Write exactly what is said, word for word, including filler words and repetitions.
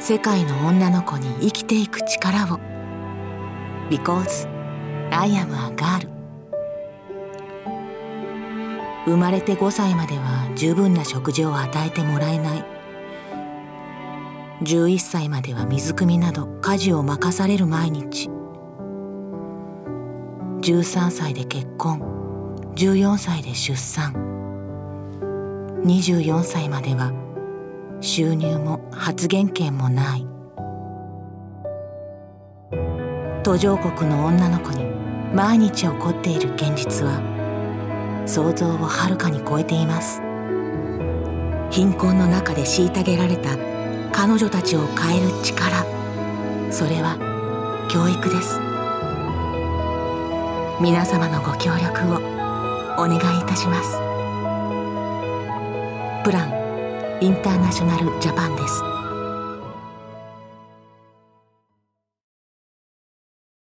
世界の女の子に生きていく力を。 Because I am a girl。 生まれてごさいまでは十分な食事を与えてもらえない。じゅういっさいまでは水汲みなど家事を任される毎日。じゅうさんさいで結婚、じゅうよんさいで出産、にじゅうよんさいまでは収入も発言権もない。途上国の女の子に毎日起こっている現実は想像をはるかに超えています。貧困の中で虐げられた彼女たちを変える力、それは教育です。皆様のご協力をお願いいたします。プランインターナショナルジャパンです。